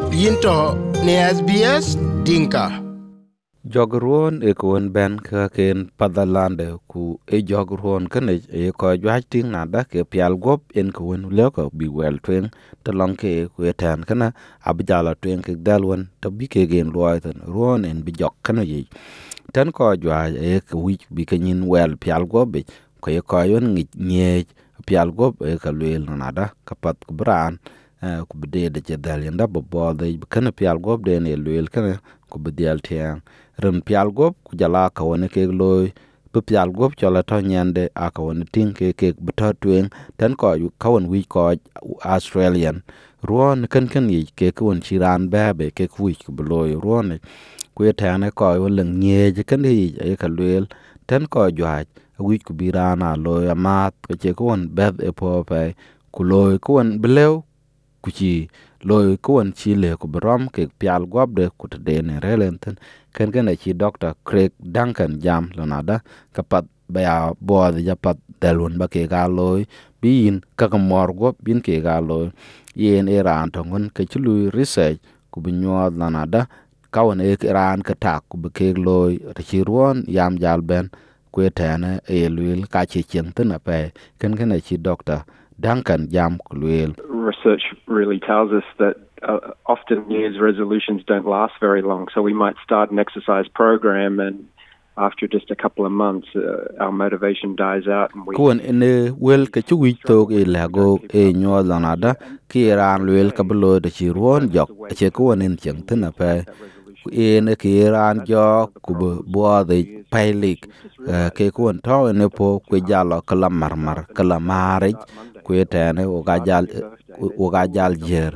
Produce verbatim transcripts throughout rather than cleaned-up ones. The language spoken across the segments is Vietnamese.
Yinto ne S B S Dinka. Jogruon e kuon ben ka ken padalande ku e jogruon kane e ko jwaj ting na da ke pial gop en kuon leko bi wel twen to lonke ku etan kana abjala twen ke dalwan to bi ke gen loiten ruon en bi jok kana yi tan ko jwaj e ku wich bi kenin wel pial gop bi ko e ko yon ngi nye pial gop e ka wel na da ka pat ku bran ku bede de jedal yanda bo bo de kana pial gop de ne wel kana ku bedel tiang rem pial gop ku jala ka woni ke loy pu pial gop chola to nyande a ka woni tin ke ke buta twen tan ko yu ka won wi ko Australian ruon kan kan yi ke ku won chiran babe ke ku wi ku loy ruon ku etane ko won leng nye je kan yi e ka loyel tan ko jwaj wi ku birana loy amat ke che ku won bed e po pe ku loy ku won blew kuchi loy kuan chile ku brom ke pial gwabde ku de ne relenten ken ken chi Doctor Craig Duncan jam lonada kapat baya boad japat dalun ba ke ga loy bin ka ka morgo bin ke ga loy yen iran tongon ke chulu research ku binyo lonada kawon e ran ka tak ku be ke loy chi ruon yam jal ben ku etene e luil ka chi chenten ape ken ken chi Doctor Duncan jam kulwel. Research really tells us that uh, often New Year's resolutions don't last very long. So we might start an exercise program and after just a couple of months, uh, our motivation dies out. And we Kuan ene wel ke chuwi tok e lago e nyo lanada ki ran wel ka blo de chi ruon jok che kuan en cheng tena pe ene ki ran jo ku bo de pailik ke kuan to ene po ku jalo kala marmar kala mare ku etene o ga jal o ga jal jer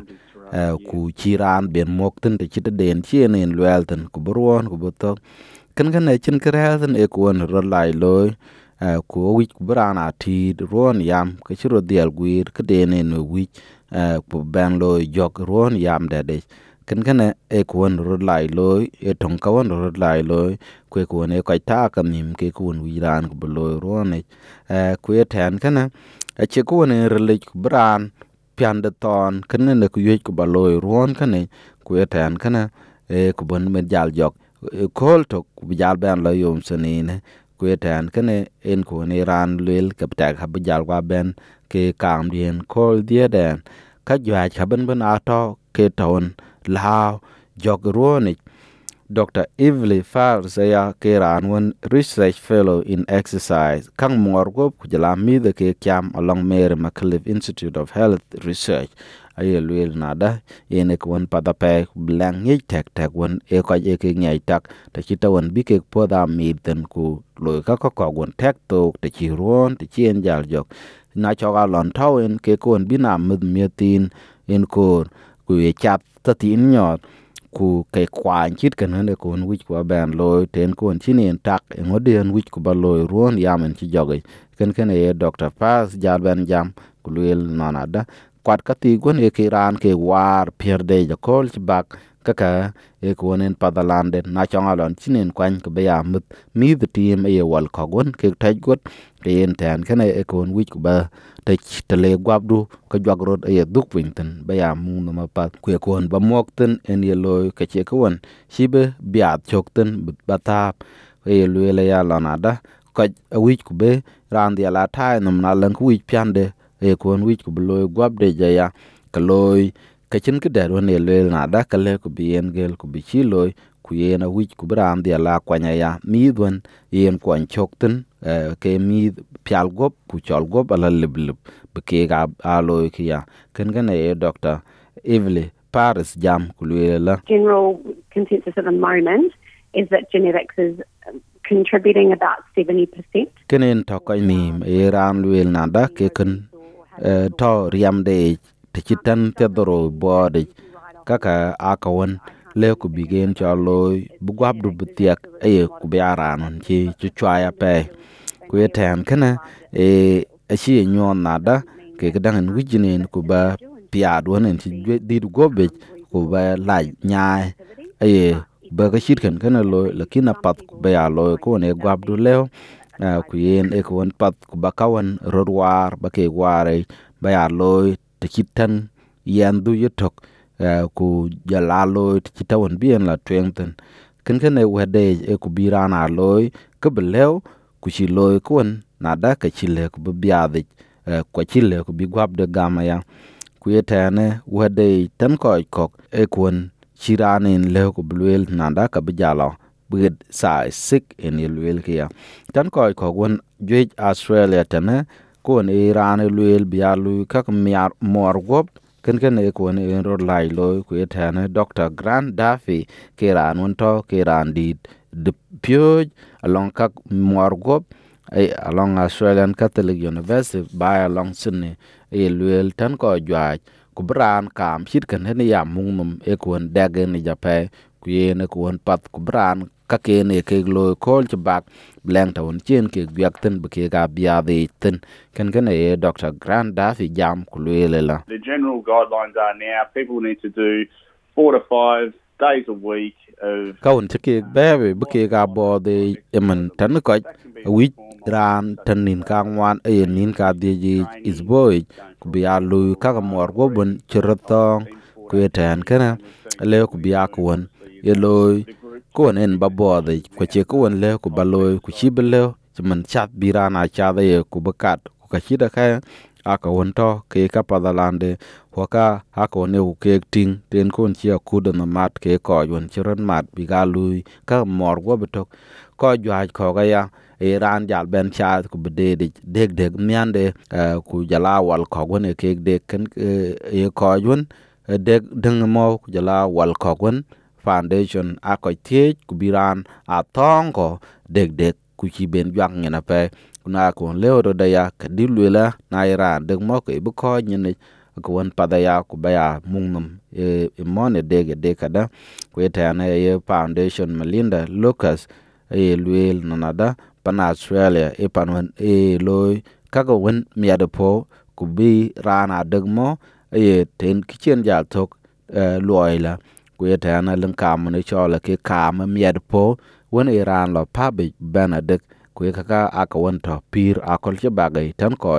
ku chiran ben mokten te chite den chien en welten ku bruon ku botok kan kan e chin kreaten e kuan ro lai loy ku wi ku brana ti ron yam ke chiro dial guir ke dene no wi ku ben loy jog ron yam de kan kan e kuan ro lai loy e tong ka won ro lai loy ku kuan e kai ta ka nim ke kuan wi ran ku loy ron e ku e tan kana a che kuan e rele ku bran pian de ton kan ne ku yek ku ba loy ron kan e ku e tan kana e ku bon me jal jog kol to ku jal ben lo yom sanine kwetan kene en ko ne ran lel kapta hab jal wa ben ke kam dien kol die den ka jwa chaben ben ato ke ton lao jog roni Doctor Evely Farzaya ke ran one research fellow in exercise kang morgo ku jala mi de ke kyam along Mary McCullough Institute of Health Research ay luel nada ene ko won pada pe blang ni tek tek won e ko e ke nyai tak ta kita won bi ke poda mi den ku lo ka ko ko won tek to te chi ron te chien jal jok na cho ga lon tawen ke ko won bina mud mietin en ko ku e chat ta tin nyot ku ke kwan chit kan ne ko won wich ko ban lo ten ko won chinen tak e ngoden wich ko ba lo ron yamen chi joge ken ken e Doctor Pass jal ben jam ku luel nonada kwat ka ti gon e ke ran ke war pierde ja kol bak kaka e ko nen padalande na chongalon chinen kwan ke be amut mi the team e wal ko gon ke taj got en tan kana e ko wi ku ba te tele gwabdu ko jogrod e duk winten be ya mu no ma pat ku ko ba mokten en ye loy ke che ko won shibe biat chokten batap e luele ya lanada ko wi ku be ran dia la tai num na lan ku wi piande e kon wich ku loy gwabde jaya ka loy ka chin ke dar won le na da ka le ku bien gel ku bi chi loy ku yena wich ku bram dia la kwanya ya mi don yen kwan chokten ke mi pial gop ku chol gop ala lebleb be ke ga a loy ki ya ken gan e Doctor Evely Paris jam ku la general consensus at the moment is that genetics is contributing about seventy percent kenen to ko ni e ran luel na da ke ken to riam de te chitan te doro bode kaka akawon le ku bigen cho loy bu gwab du butiak e ku biaran chi chu chwaya pe ku eten kana e achi nyon nada ke gadan wijinen ku ba piad wonen chi di du gobe ku ba la nyaai e ba ga shit kan kana loy lakina pat ku ba ya loy ko ne gwab du leo ku yen e ko pat ku ba kawan rodwar ba ke ware ba ya loy te chitan yan du yutok ku jala loy ti tawon bien la twengten ken ken e wede e ku birana loy ke belew ku chi loy kun na da ka chile ku biade ku chile ku bi gwab de gama ya ku yetane wede tan ko ko e kun chiranin le ku blwel na da ka bijalo bid sa sik en yelwel kia tan ko ko won jwej Australia tane kun iran lwel bialu kak miar morgop ken ken e kun e ro lai loy ku yetane Doctor Grant Duffy kiran won to kiran di de pure along kak morgop ai along Australian Catholic University by along Sydney e lwel tan ko jwaj ku bran kam chit kan ne ya mungnum e kun dagen ni jape ku yene kun pat ku bran ka kene ke loy kol chbak bleng tawon chen ke gyakten be ke ga biade ten kan kan e Doctor Grant Duffy jam ku lwela. The general guidelines are now people need to do four to five days a week of kaun ke bebe be ke ga bo de eman tan ko wi ran tanin ka ngwan e nin ka de ji is boy ku bia lu ka mor go bun chirotong ku etan kana le ku bia ku won ye loy ko en ba bo de ko che ko won le ku ba loy ku chi bele man chat birana cha de ku bakat ku ka chi da ka aka won to ke ka padalande hoka hako ne ku ke ting ten kon chi ku do na mat ke ko won chiron mat bi ga lu ka mor go betok ko jwa ko ga ya Iran jal ben cha ku bede deg deg miande ku jala wal ko won ke deg ken e ko won deg deng mo ku jala wal ko won foundation a ko tie ku biran a tongo deg deg ku chi ben jwang ngena pe kuna ko leo do da ya ka dilwela na Iran deg mo ke bu ko nyene ko won pada ya ku baya mungnum e mone deg deg kada ku eta na ye foundation Melinda Lucas e lwel nanada pan Australia e pan e loy kago wen miade po ku bi rana degmo e ten kichen jal tok loyla ku eta na len kam ne chola ke kam miade po wen Iran lo pabe benedek ku kaka aka won to pir akol che bagay tan ko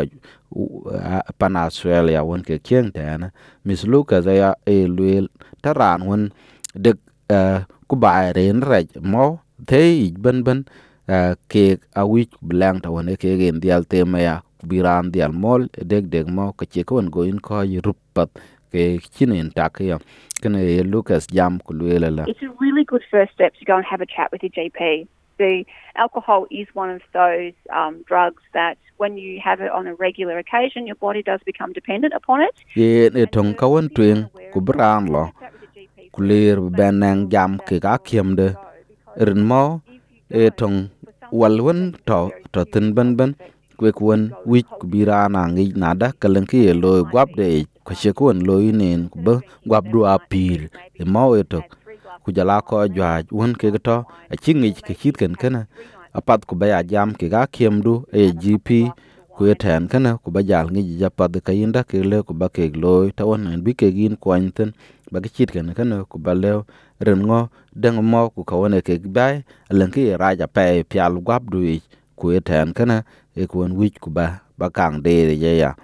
pan Australia won ke ken tan Miss Lucas ya e lwel taran won deg ku bayre rej mo te ben ben ke awich blang ta won ke gen dial temaya biran dial mol deg deg mo ke che kon go in ko rupat ke chinin takya kene Lucas jam ku lwela. It's a really good first step to go and have a chat with your G P. The alcohol is one of those um, drugs that when you have it on a regular occasion, your body does become dependent upon it. Ye ne tong kawan twing ku bran lo kulir benang jam ke ga kiemde rin mo e tong walwen to to tin ben ben kwe kwon wich ku birana ngi nada kalen ki lo gwab de ko che kwon lo inen ku ba gwab du apil e mo e to ku jala ko jwa won ke to a chingi ke chit ken kana apat ku ba ya jam ke ga kiemdu e G P ku eten kana ku ba jal ngi ja pad ka yinda ke le ku ba ke lo ta won en bi ke gin kwanten ba ke chit ken kana ku ba le ren ngo deng mo ku ka won ke bai len ki raja pe pial gwab du ku eten kana e ku won wich ku ba ba kang de ye ya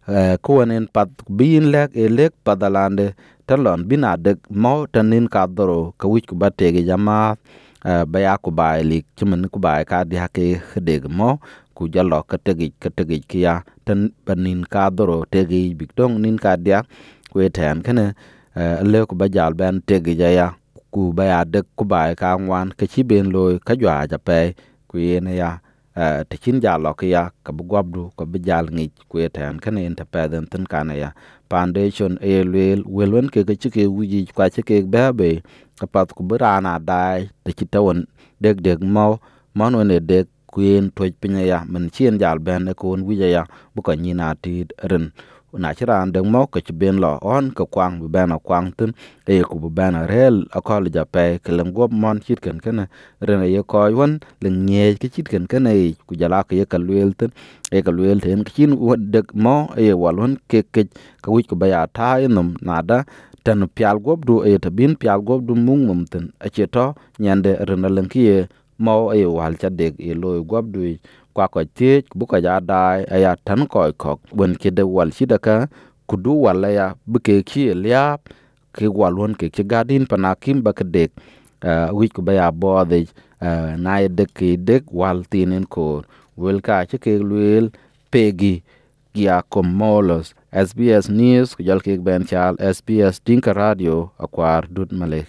ku won en pat bin lek e lek padalande talon bina de mo tanin ka doro ka wich ku ba te ge jama ba ya ku ba lik chimen ku ba ka di hake deg mo ku jalo ka tegi ka tegi kia tan banin ka doro tegi bigdong nin ka dia ku eten kana le ku ba jal ben tegi ya ku ba ya de ku ba ka ngwan ka chi ben loy ka jwa ja pe ku yene ya te chin jalo kia ka bu gwabdu ko bi jal ngi ku eten kana independent tan kana ya foundation e wel welwen ke ke ke wuji kwa ke ke babe kapat ku birana dai te kitawon deg deg mo mano ne deg kuin toj pinya ya men chien jal ben ko won wija ya bu ko nyina ti ren na chiran deg mo ke ben lo on ko kwang bu ben kwang tin e ku bu ben rel akol ja pe ke len gob mon chit ken ken ren ye ko won len nye ke chit ken ken e ku jala ke ka luel tin e ka luel tin kin deg mo e walon ke ke ka wi ku ba ya ta enum nada tan pial gob du e ta bin pial gob du mung mum tin a cheto nyande ren len ki mo e wal cha deg e lo gob du kwa ko te bu ka ja dai aya tan ko ko bon ke de wal shi daga kudu wala ya bu ke ki liap ke walwon ke che gadin panakim ba kedek wi ku ba ya bo de na de ke dek wal tinen ko wel ka che ke luel pegi ya komolos S B S News ku jal ke ben chal S B S Dinka Radio akwar dut male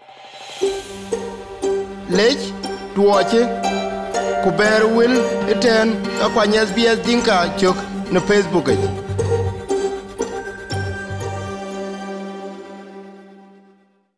lech tuoche ku ber wil iten akwany S B S Dinka chok no Facebook.